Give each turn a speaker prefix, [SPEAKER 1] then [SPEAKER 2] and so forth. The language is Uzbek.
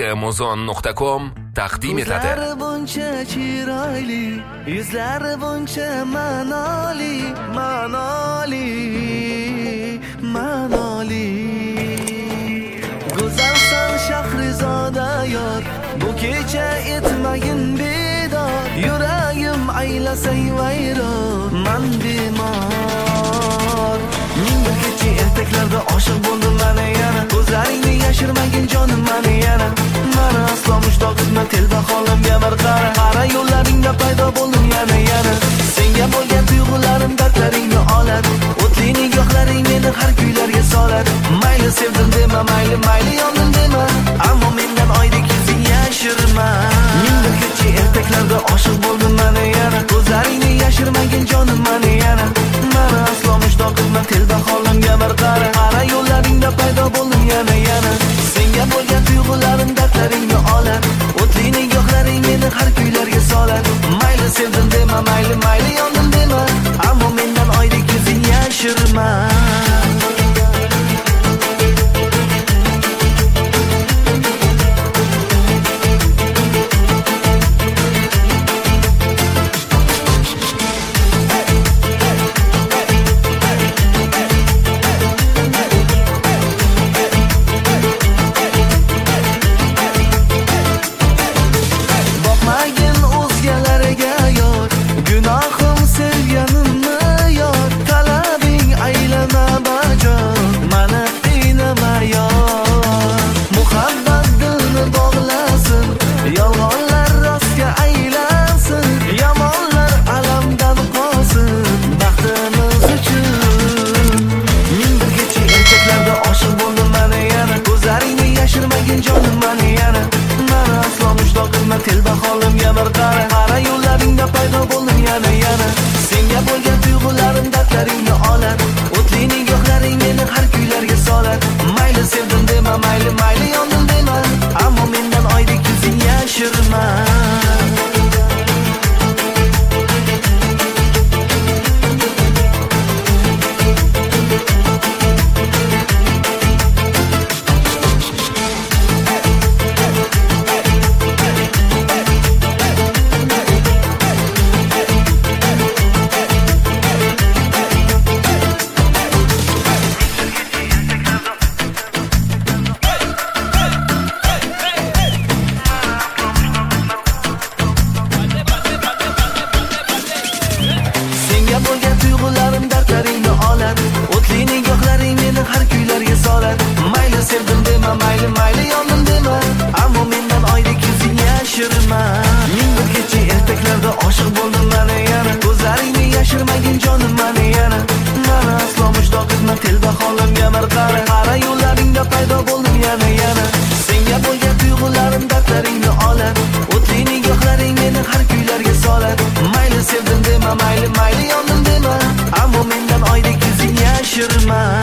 [SPEAKER 1] muzon.com taqdim etadi.
[SPEAKER 2] Yuzlari buncha chiroyli, yuzlari buncha ma'noli, ma'noli, ma'noli. Go'zalsan Shahrizoda yor, bu kecha etmagin bedor. Yuragim aylasay vayron, man bemor. Ming bir kecha ertaklarda oshiq bo'ldim mana yana. Ko'zlaringni yashirmagin jonim mana yana. Mana aslo mushtaq etma telba holimga bir qara. Qara yo'llaringda paydo bo'ldim yana. Senga bo'lgan tuyg'ularim dardlaringni oladi. O'tli nigohlaring meni har kuylarga soladi. Mayli sevdim dema, mayli yondim dema, ammo mendan oydek yuzing yashirma. Ming bir kecha ertaklarda oshiq bo'ldim mana yana. Ko'zlaringni yashirmagin jonim mana yana. Mana aslo mushtaq etma telba holimga bir qara. Qara yo'llaringda paydo bo'ldim yana. Senga bo'lgan tuyg'ularim dardlaringni oladi. O'tli nigohlaring meni har kuylarga soladi. Mayli sevdim dema, mayli yondim dema, ammo mendan oydek yuzing yashirma. Telba holimga bir qara. Qara yo'llaringda paydo bo'ldim yana. Senga bo'lgan tuyg'ularim dardlaringni oladi. O'tli nigohlaring meni har kuylarga soladi. Mayli sevdim dema, mayli yondim dema, ammo mendan oydek yuzing yashirma. Bo'lgan tuyg'ularim dardlaringni oladi. O'tli nigohlaring meni har kuylarga soladi. Mayli sevdim dema, mayli yondim dema, ammo mendan oydek yuzing yashirma. Ming bir kecha ertaklarda oshiq bo'ldim mana yana. Ko'zlaringni yashirmagin jonim mana yana. Mana aslo mushtaq etma telba holimga bir qara. Qara yo'llaringda paydo bo'ldim yana. Senga bo'lgan tuyg'ularim dardlaringni oladi. O'tli nigohlaring meni har kuylarga soladi. Mayli sevdim dema, mayli yondim dema, ammo mendan oydek yuzing yashirma.